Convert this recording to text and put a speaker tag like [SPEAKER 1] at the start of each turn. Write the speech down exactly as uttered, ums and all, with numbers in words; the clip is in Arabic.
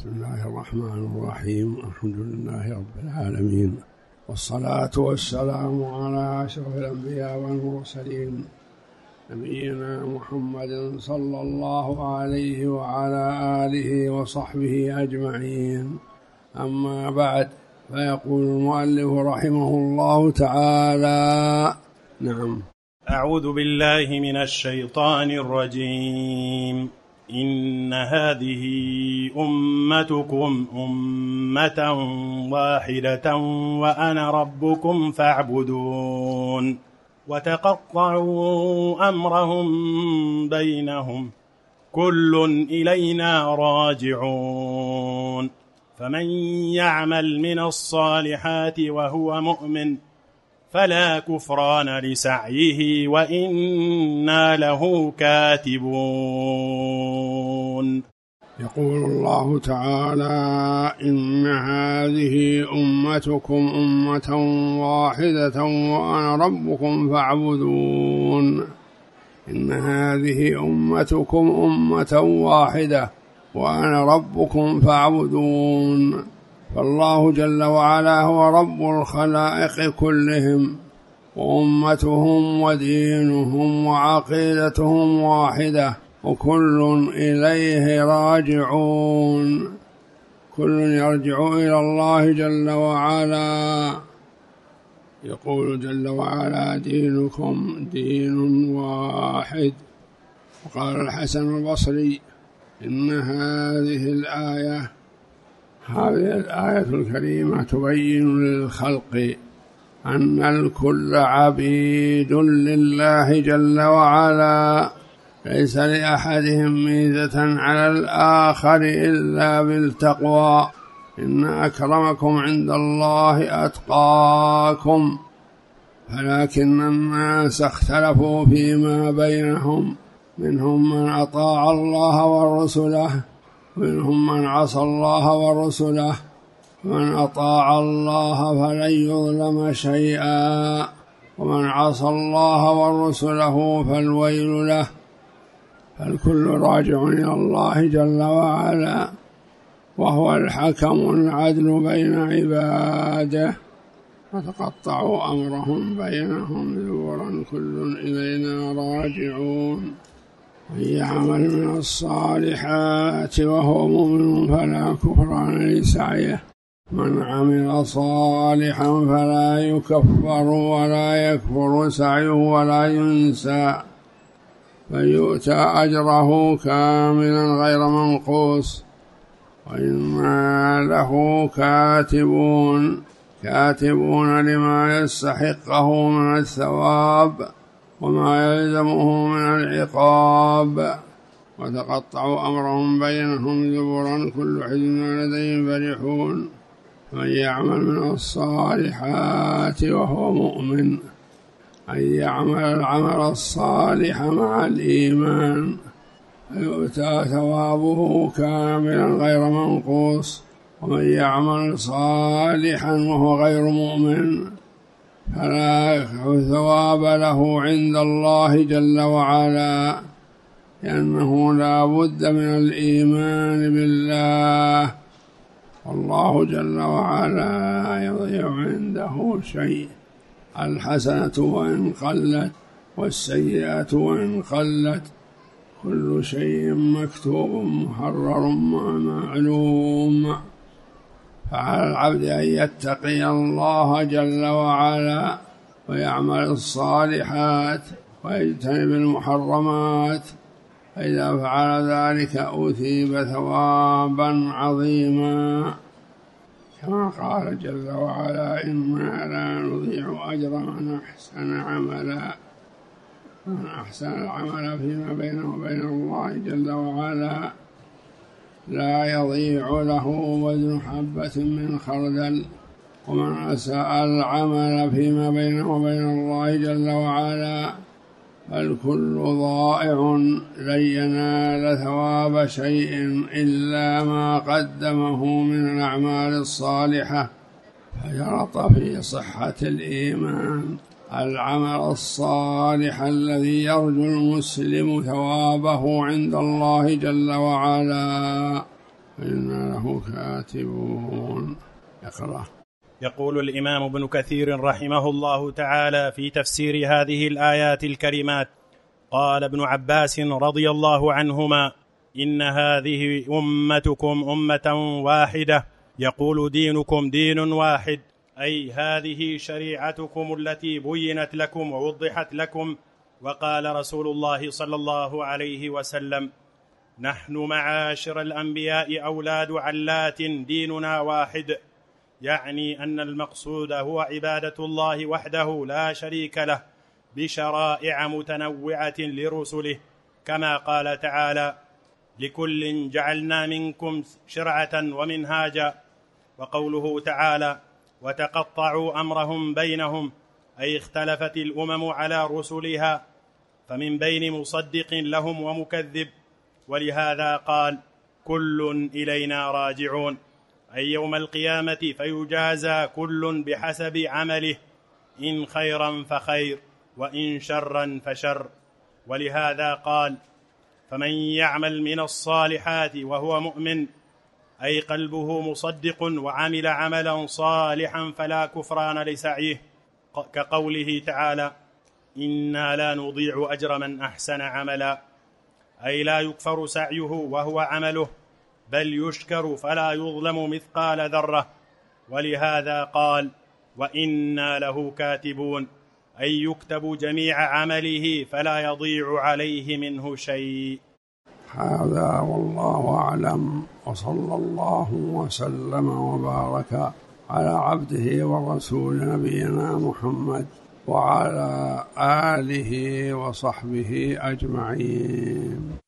[SPEAKER 1] بسم الله الرحمن الرحيم. الحمد لله رب العالمين، والصلاة والسلام على أشرف الأنبياء والمرسلين نبينا محمد صلى الله عليه وعلى آله وصحبه أجمعين. أما بعد، فيقول المؤلف رحمه الله تعالى: نعم.
[SPEAKER 2] أعوذ بالله من الشيطان الرجيم. إن هذه أمتكم أمة واحدة وأنا ربكم فاعبدون. وتقطعوا أمرهم بينهم كل إلينا راجعون. فمن يعمل من الصالحات وهو مؤمن فلا كفران لسعيه وإنا له كاتبون.
[SPEAKER 1] يقول الله تعالى: إن هذه أمتكم أمة واحدة وأنا ربكم فاعبدون. إن هذه أمتكم أمة واحدة وأنا ربكم فاعبدون. فالله جل وعلا هو رب الخلائق كلهم، وأمتهم ودينهم وعقيدتهم واحدة، وكل إليه راجعون. كل يرجع إلى الله جل وعلا. يقول جل وعلا: دينكم دين واحد. وقال الحسن البصري: إن هذه الآية هذه الآية الكريمة تبين للخلق أن الكل عبيد لله جل وعلا، ليس لأحدهم ميزة على الآخر إلا بالتقوى. إن أكرمكم عند الله أتقاكم. فلكن الناس اختلفوا فيما بينهم، منهم من أطاع الله ورسله، منهم من عصى الله ورسله. من أطاع الله فلن يظلم شيئا، ومن عصى الله ورسله فالويل له. فالكل راجع إلى الله جل وعلا، وهو الحكم العدل بين عباده. فتقطعوا أمرهم بينهم زبرا كل إلينا راجعون. من يعمل من الصالحات وهو مؤمن فلا كفران لسعيه. من عمل صالحا فلا يكفر ولا يكفر سعيه ولا ينسى، فيؤتى أجره كاملا غير منقوص. وإنا له كاتبون كاتبون لما يستحقه من الثواب وما يلزمه من العقاب. وتقطعوا أمرهم بينهم زبرا كل حزب لديهم فرحون. من يعمل من الصالحات وهو مؤمن، أن يعمل العمل الصالح مع الإيمان، فيؤتى ثوابه كاملا غير منقوص. ومن يعمل صالحا وهو غير مؤمن فلا يكفي ثواب له عند الله جل وعلا، لأنه لا بد من الإيمان بالله. والله جل وعلا لا يضيع عنده شيء. الحسنة وإن قلت والسيئة وإن قلت كل شيء مكتوب محرر معلوم. فعلى العبد أن يتقي الله جل وعلا ويعمل الصالحات ويجتنب المحرمات، فإذا فعل ذلك أثيب ثوابا عظيما، كما قال جل وعلا: إنا لا نضيع أجر من أحسن عملا. من أحسن العمل فيما بينه وبين الله جل وعلا لا يضيع له وزن حبة من خردل. ومن أساء العمل فيما بينه وبين الله جل وعلا فالكل ضائع، لن ينال ثواب شيء إلا ما قدمه من الأعمال الصالحة. فشرط في صحة الإيمان العمل الصالح الذي يرجو المسلم ثوابه عند الله جل وعلا. فإنا له كاتبون. اقرأ.
[SPEAKER 2] يقول الإمام ابن كثير رحمه الله تعالى في تفسير هذه الآيات الكريمات: قال ابن عباس رضي الله عنهما: إن هذه أمتكم أمة واحدة، يقول دينكم دين واحد، أي هذه شريعتكم التي بينت لكم ووضحت لكم. وقال رسول الله صلى الله عليه وسلم: نحن معاشر الأنبياء أولاد علات ديننا واحد، يعني أن المقصود هو عبادة الله وحده لا شريك له بشرائع متنوعة لرسله، كما قال تعالى: لكل جعلنا منكم شرعة ومنهاجا. وقوله تعالى: وتقطعوا أمرهم بينهم، أي اختلفت الأمم على رسلها، فمن بين مصدق لهم ومكذب. ولهذا قال: كل إلينا راجعون، أي يوم القيامة فيجازى كل بحسب عمله، إن خيرا فخير وإن شرا فشر. ولهذا قال: فمن يعمل من الصالحات وهو مؤمن، أي قلبه مصدق وعمل عملا صالحا فلا كفران لسعيه، كقوله تعالى: إنا لا نضيع أجر من أحسن عملا، أي لا يكفر سعيه وهو عمله، بل يشكر فلا يظلم مثقال ذرة. ولهذا قال: وإنا له كاتبون، أي يكتب جميع عمله فلا يضيع عليه منه شيء.
[SPEAKER 1] هذا والله أعلم، وصلى الله وسلم وبارك على عبده ورسول نبينا محمد وعلى آله وصحبه أجمعين.